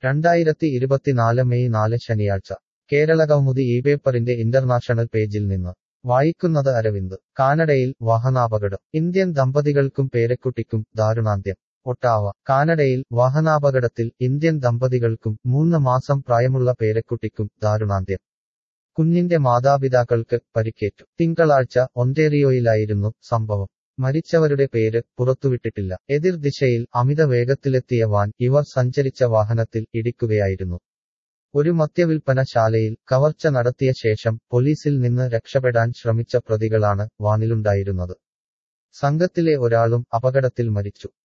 2024 May 4 ശനിയാഴ്ച കേരളകൗമുദി ഈ പേപ്പറിന്റെ ഇന്റർനാഷണൽ പേജിൽ നിന്ന് വായിക്കുന്നത് അരവിന്ദ്. കാനഡയിൽ വാഹനാപകടം. ഇന്ത്യൻ ദമ്പതികൾക്കും പേരക്കുട്ടിക്കും ദാരുണാന്ത്യം. ഒട്ടാവ. കാനഡയിൽ വാഹനാപകടത്തിൽ ഇന്ത്യൻ ദമ്പതികൾക്കും 3 മാസം പ്രായമുള്ള പേരക്കുട്ടിക്കും ദാരുണാന്ത്യം. കുഞ്ഞിന്റെ മാതാപിതാക്കൾക്ക് പരിക്കേറ്റു. തിങ്കളാഴ്ച ഒന്റേറിയോയിലായിരുന്നു സംഭവം. മരിച്ചവരുടെ പേര് പുറത്തുവിട്ടിട്ടില്ല. എതിർ ദിശയിൽ അമിത വേഗത്തിലെത്തിയ വാൻ ഇവർ സഞ്ചരിച്ച വാഹനത്തിൽ ഇടിക്കുകയായിരുന്നു. ഒരു മദ്യവിൽപ്പന ശാലയിൽ കവർച്ച നടത്തിയ ശേഷം പോലീസിൽ നിന്ന് രക്ഷപ്പെടാൻ ശ്രമിച്ച പ്രതികളാണ് വാനിലുണ്ടായിരുന്നത്. സംഘത്തിലെ ഒരാളും അപകടത്തിൽ മരിച്ചു.